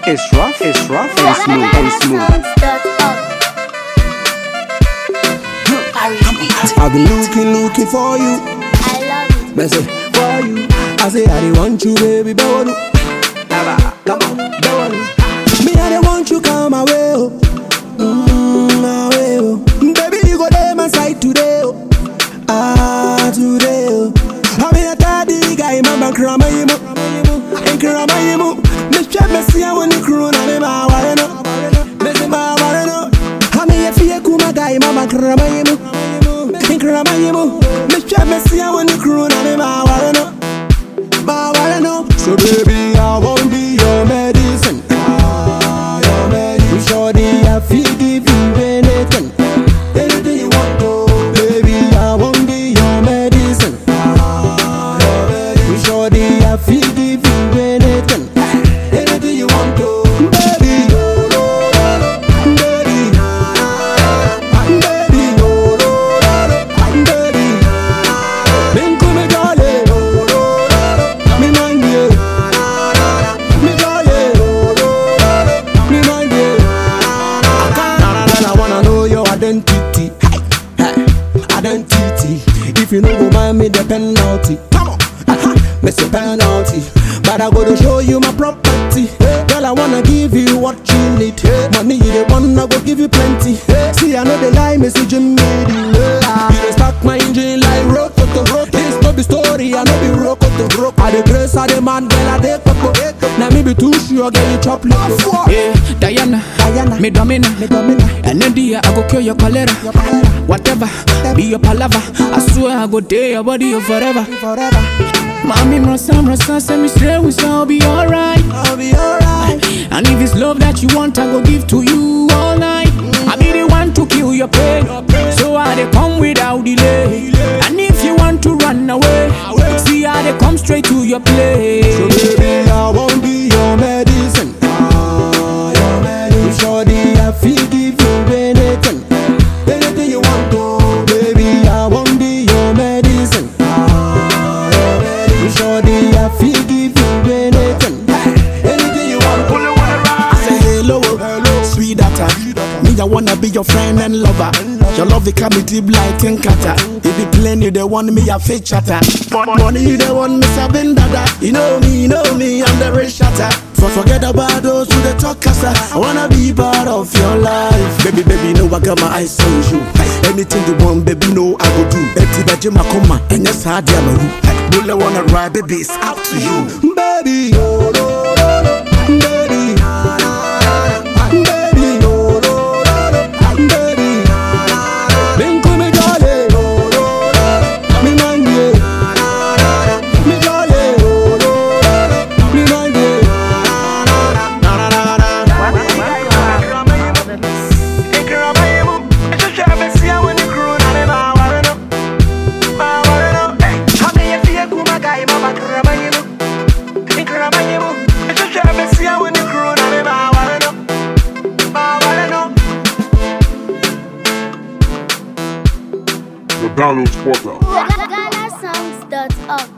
It's rough and smooth. I've been looking for you. I love it. Me say for you. I say I dey want you, baby, bewadu. Come on, bewadu. Me I dey want you, come my way, oh. My way, oh. Baby, you go there my side today, oh. Today, oh. I mean a daddy guy, mama krama yimu, and krama yimu. Me strap me see I want the crew, na me ma wareno, me say ma wareno. I mean a fie kuma guy, mama krama yimu, and krama yimu. Me strap me see I want the crew, na me ma wareno. So baby, I won't be your medicine. Your medicine. Shorty, I feel give you anything. Anything you want to. Baby, I won't be your medicine. Your medicine. Shorty, I feel give you anything. Anything you want to. Baby, baby, baby, ven come jolly. Identity. If you no go mind me the penalty, come on, miss a penalty. But I gotta show you my property. Girl, I wanna give you what you need. Money you the one, I go give you plenty. See, I know the lie, message you made you. You dey start my engine like rokoto. This no be story, I know be rokoto. I the grace, I the man, girl, I the coco. Now me be too sure, girl, you chop loco. Yeah, Diana, me domina. And then I go kill your cholera. Whatever, be your palaver. I swear I go day your body forever. Mommy, Rosa, send me straight with I'll be alright. And if it's love that you want, I go give to you all night. I be the one to kill your pain, so I dey come without delay. And if you want to run away, see how they come straight to your place. So baby, I won't be your medicine. Your medicine. Shorty, I feel give you anything. Anything you want to. Baby, I won't be your medicine. Your medicine. Shorty, I feel give you anything. Anything you want to. I say hello, sweet data. Me, I wanna be your friend and lover. Your love it can be deep like Tenkata. If you plain, you the one me a fake chatter. Money you the one me sabin dada. You know me, I'm the rich shatter. Forget about those who they talk kasa. I wanna be part of your life. Baby, know I got my eyes on you. Anything you want, baby, know I go do. Eti baje makoma, and yes, I do my root. Bullet wanna ride, baby, it's up to you. Baby, The Downloads Portal. GhanaSongs.org.